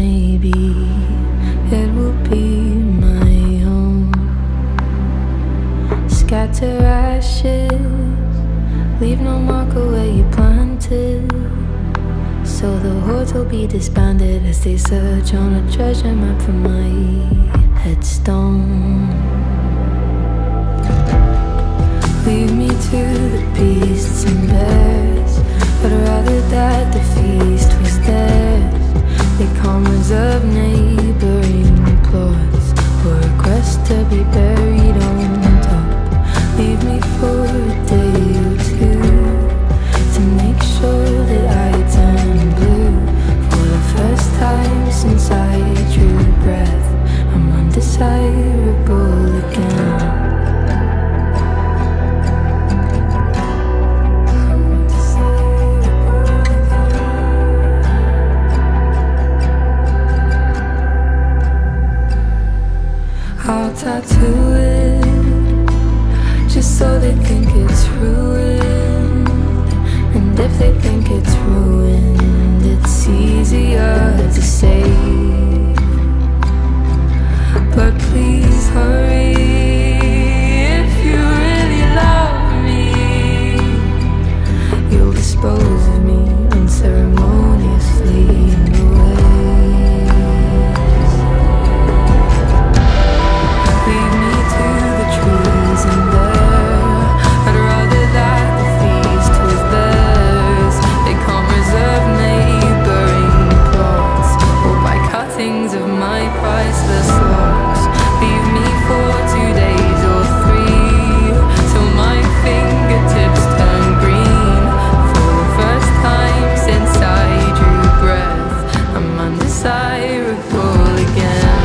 maybe it will be my home. Scatter ashes, leave no marker where you planted. So the hordes will be disbanded as they search on a treasure map for my headstone. Leave me to the beasts and bears, but rather that the feast was theirs. They comrades of neighboring plots, or request to be buried on top. Leave me for a day or two to make sure that I turn blue. For the first time since I drew breath, I'm undesirable again. I'll tattoo it, just so they think it's ruined. And if they think it's ruined, it's easier to save. But please hurry, if you really love me, you'll dispose of me unceremoniously in your ways. Leave me to the trees and there, I'd rather that the feast was theirs. They can't reserve neighboring plots, or buy cuttings of my priceless locks. Leave me for 2 days or 3, till my fingertips turn green. For the first time since I drew breath, I'm undesirable again.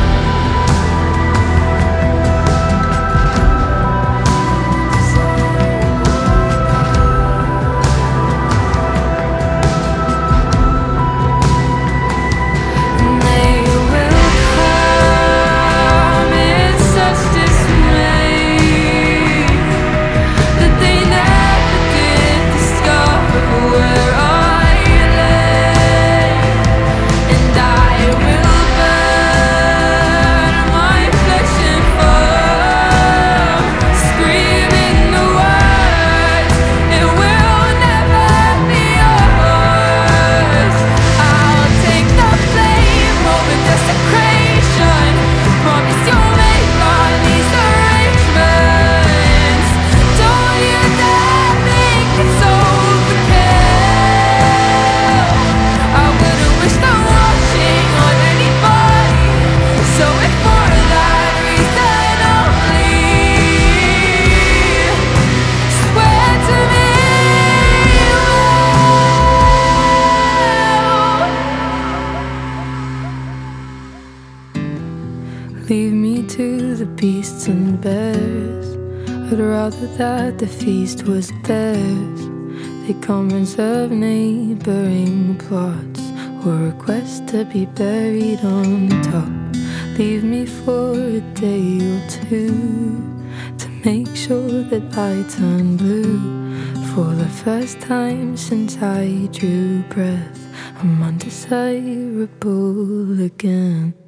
Leave me to the beasts and bears, I'd rather that the feast was theirs. They comrades of neighboring plots, or request to be buried on top. Leave me for a day or two to make sure that I turn blue. For the first time since I drew breath, I'm undesirable again.